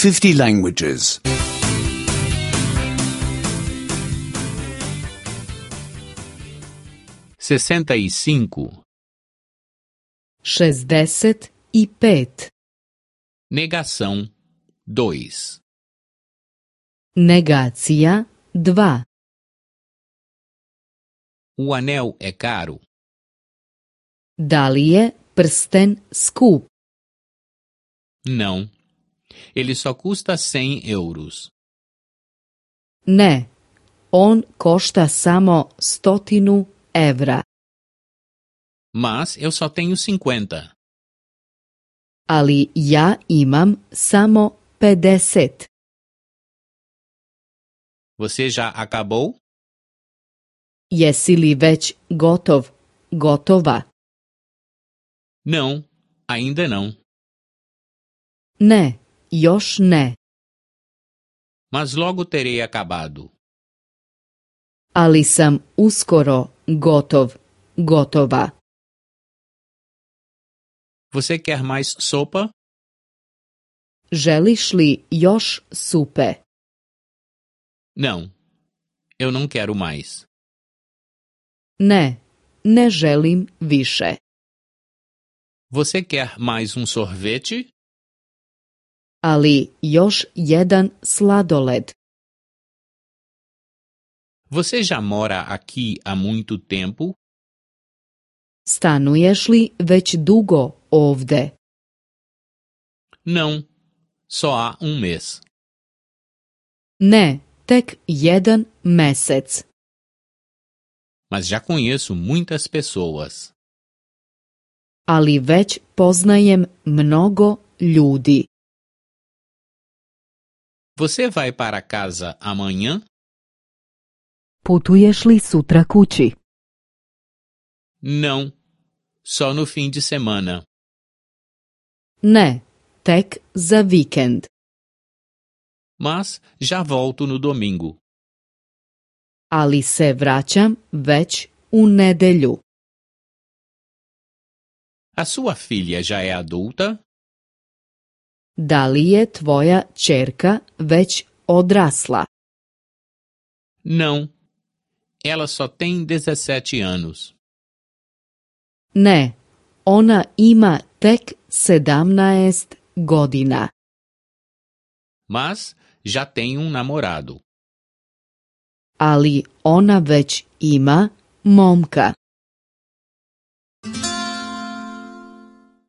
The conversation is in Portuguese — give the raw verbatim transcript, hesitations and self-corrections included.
fifty languages. sessenta e cinco. šezdeset i pet. Negação dois. Negacija dva. O anel é caro? Da li je prsten skup? Não. Ele só custa cem euros. Ne, on košta samo stotinu evra. Mas eu só tenho cinquenta. Ali ja imam samo pedeset. Você já acabou? Jesi li već gotov, gotova? Não, ainda não. Ne, još ne. Mas logo terei acabado. Ali sam uskoro gotov, gotova. Você quer mais sopa? Želiš li još supe? Não, eu não quero mais. Ne, ne želim više. Você quer mais um sorvete? Ali još jedan sladoled. Você já mora aqui há muito tempo? Stanuješ li već dugo ovde? Não, só há um mês. Ne, tek jedan mesec. Mas já conheço muitas pessoas. Ali već poznajem mnogo ljudi. Você vai para casa amanhã? Putuješ li sutra kući? Não, só no fim de semana. Ne, tek za vikend. Mas já volto no domingo. Ali se vraćam već u nedelju. A sua filha já é adulta? Da li je tvoja ćerka već odrasla? Não, ela só tem dezessete anos. Ne, ona ima tek sedamnaest godina. Mas já tem um namorado. Ali ona već ima momka.